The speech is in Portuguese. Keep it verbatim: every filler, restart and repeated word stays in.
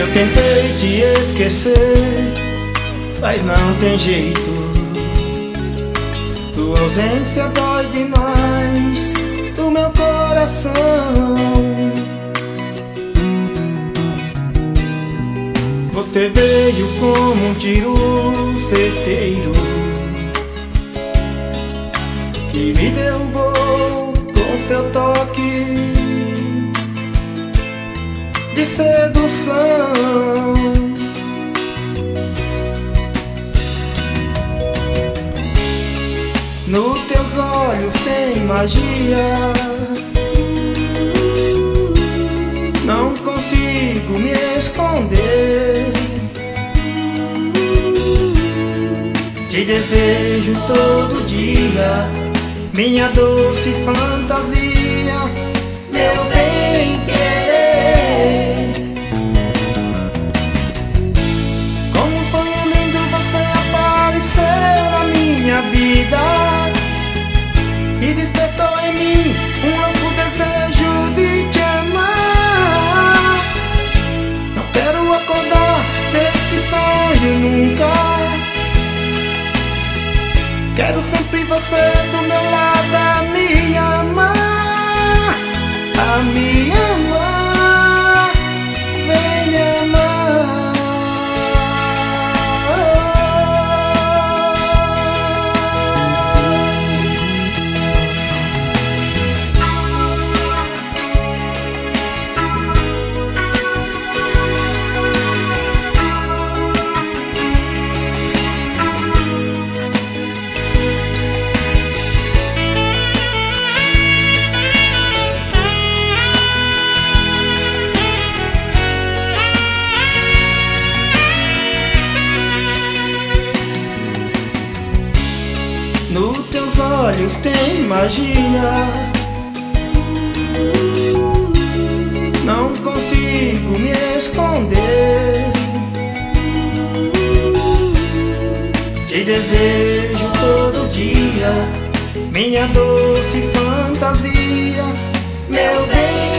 Eu tentei te esquecer, mas não tem jeito. Tua ausência dói demais no meu coração. Você veio como um tiro certeiro que me derrubou com seu toque de sedução. Nos teus olhos tem magia, não consigo me esconder. Te desejo todo dia, minha doce fantasia, meu bem querer. Como um sonho lindo você apareceu na minha vida e despertou em mim um louco desejo de te amar. Não quero acordar desse sonho nunca. Quero sempre você do meu lado a me amar, a me amar, vem me amar. Nos teus olhos tem magia, não consigo me esconder. Te desejo todo dia, minha doce fantasia, meu bem.